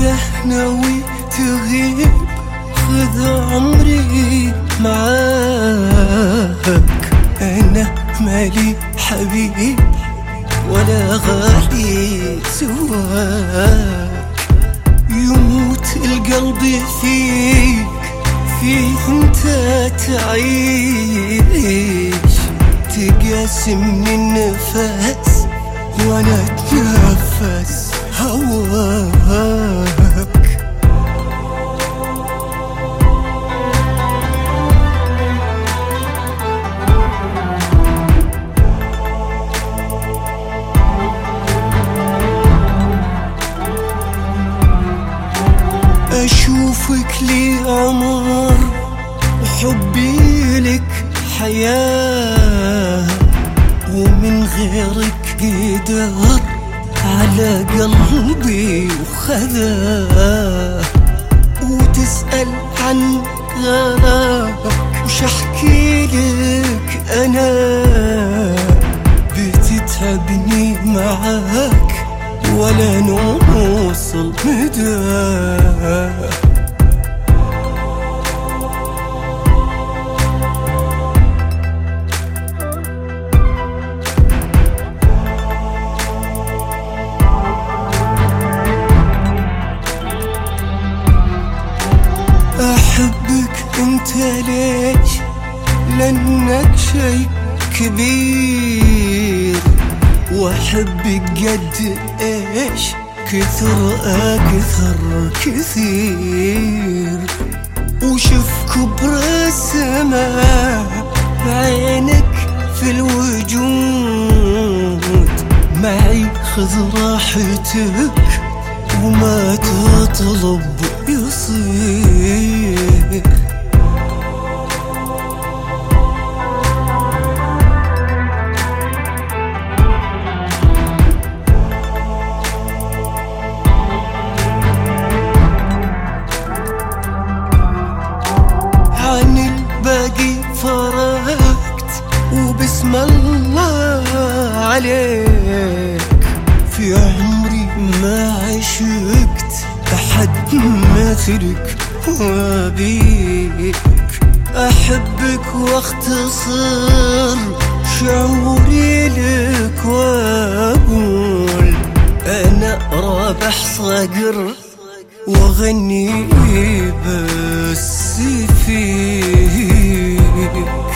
إذا ناوي تغيب خذ عمري معاك. أنا مالي حبيب ولا غالي سواك. يموت القلب فيك، فيه انت تعيش. تقاسمني النفس وانا اتنفس هواك. أشوفك لي عمر وحبي لك حياة، ومن غيرك قدر على قلبي وخذاه. وتسأل عن غلاك وش احكي لك أنا، بتتعبني معاك ولا نوصل مدى. أحبك أنت ليش؟ لأنك شي كبير، وأحبك قد إيش؟ كثر أكثر كثير. وشوف كبر السماء بعينك في الوجود، معي خذ راحتك وما تطلب يصير. عن الباقي فرقت وبسم الله عليك. في عمري ما عشقت أحد مثلك وابيك. أحبك واختصر شعوري لك وأقول أنا رابح صقر وأغني بس فيك.